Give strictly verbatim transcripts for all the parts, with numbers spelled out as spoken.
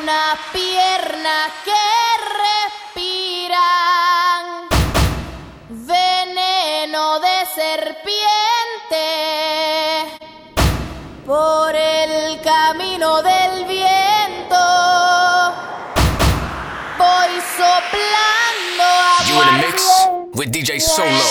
unas piernas que respiran veneno de serpiente. Por el camino del viento voy soplando aguardiente. You in the mix with D J Solo.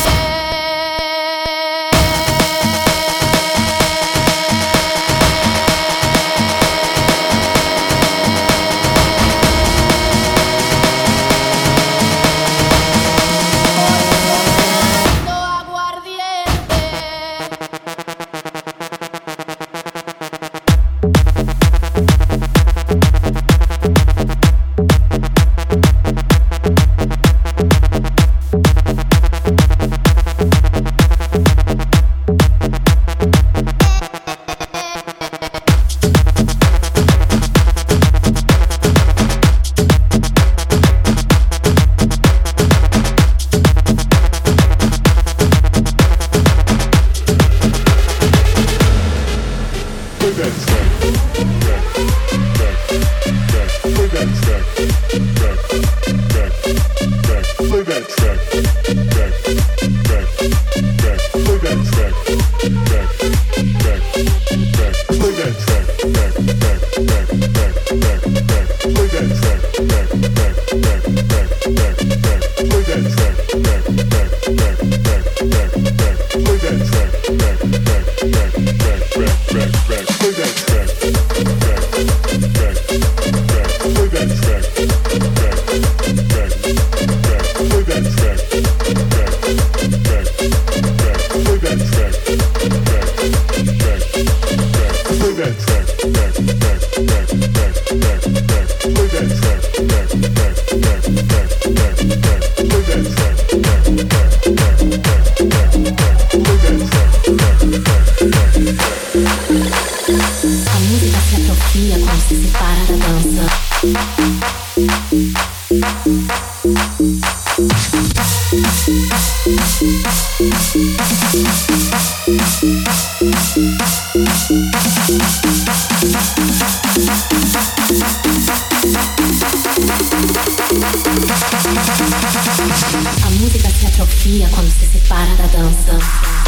A música se atrofia quando se separa da dança.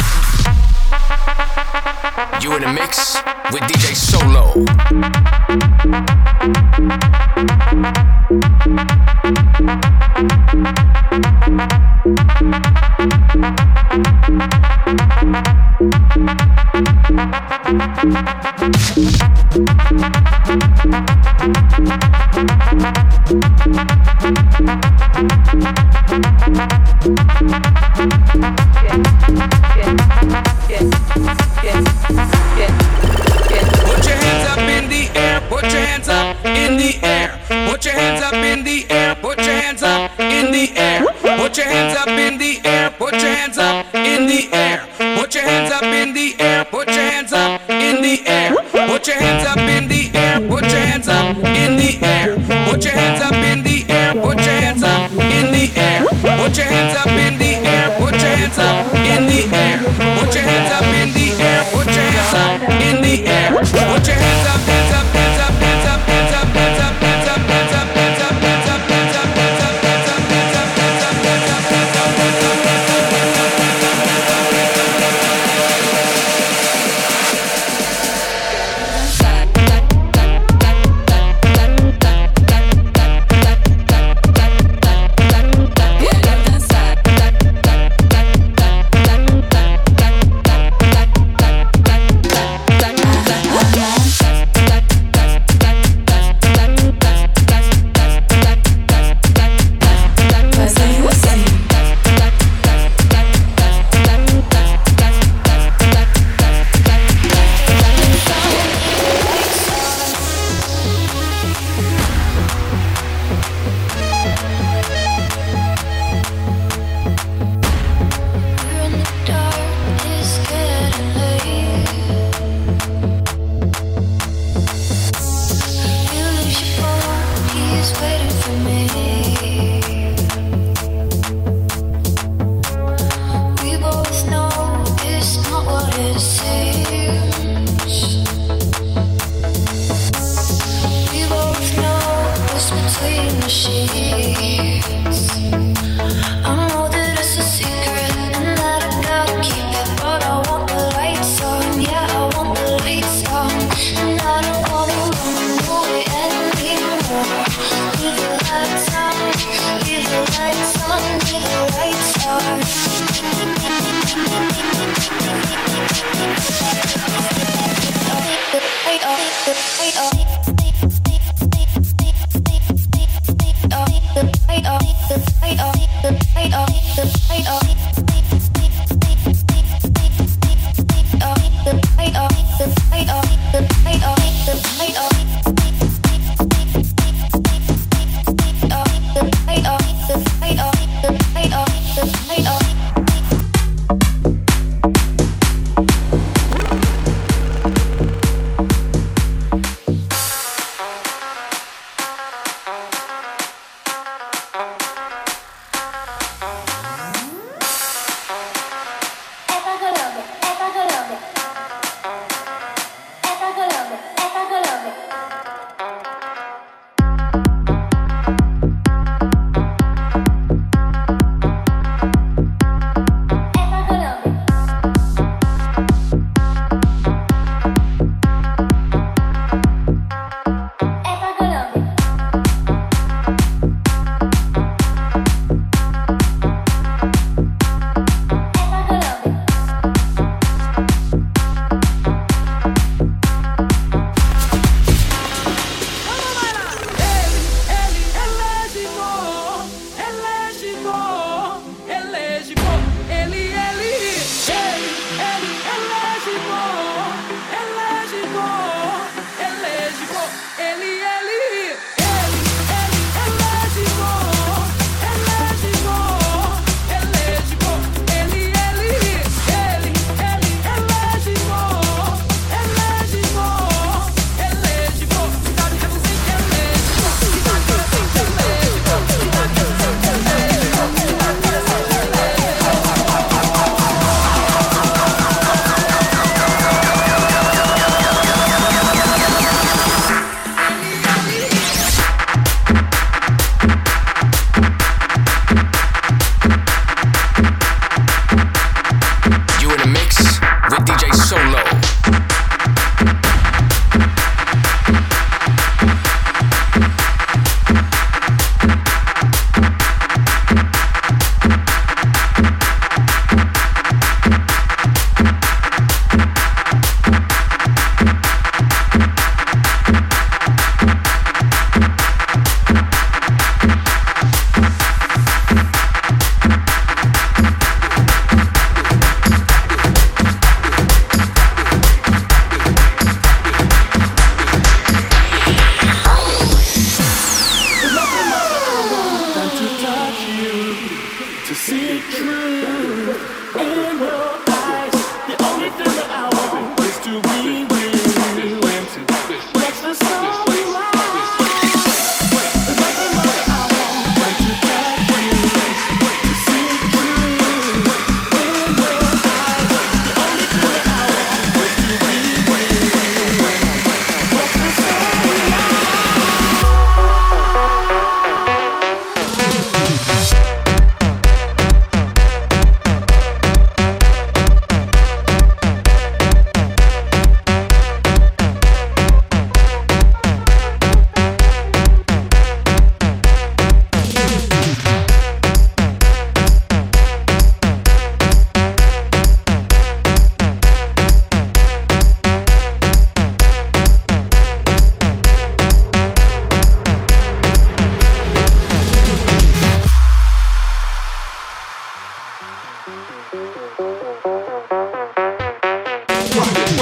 You in the mix with D J Solo. Put your hands up in the air, put your hands up in the air. Put your hands up in the air, put your hands up in the air. Put your hands up in the air, put your hands up in the air. Put your hands up in the air, put your hands up in the air. Put your hands up in the air, put your hands up in the air. Put your hands up in the air, put your hands up in the air. Put your hands up in the air, put your hands up in the air. Put your hands up in the air, put your hands up in the air. Put your hands up, hands up, hands up, hands up, hands up, hands up, hands up, hands up, hands up, hands up, hands up, hands up, hands up, hands up, hands up, hands up, hands up, hands up, hands up, hands up.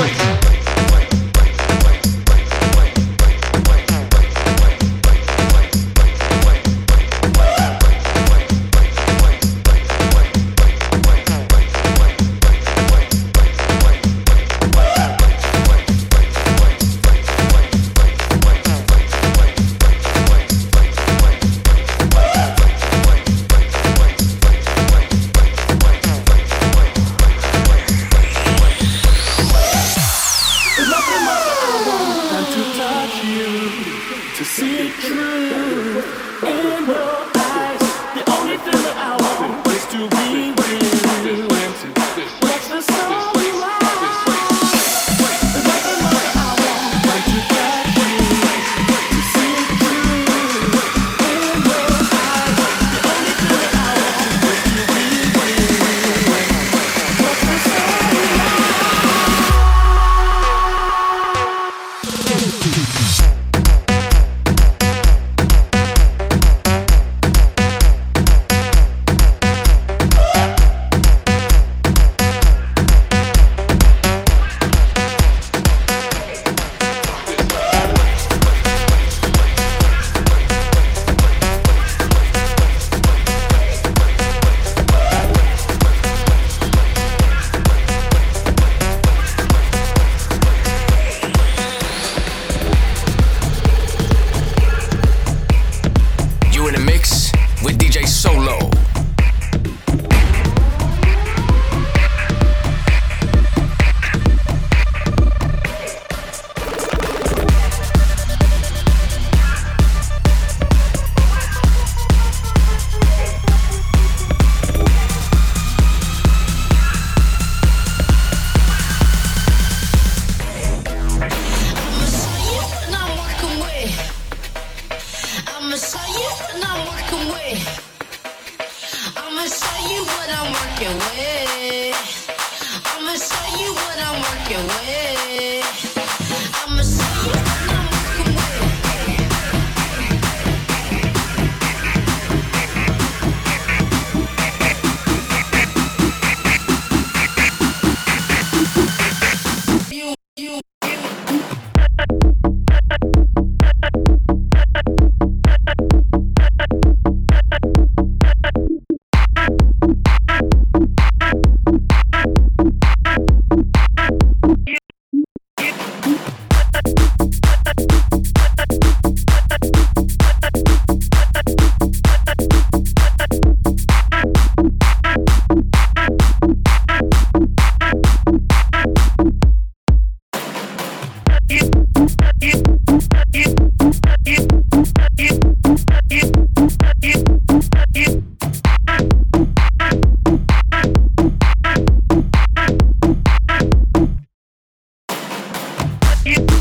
You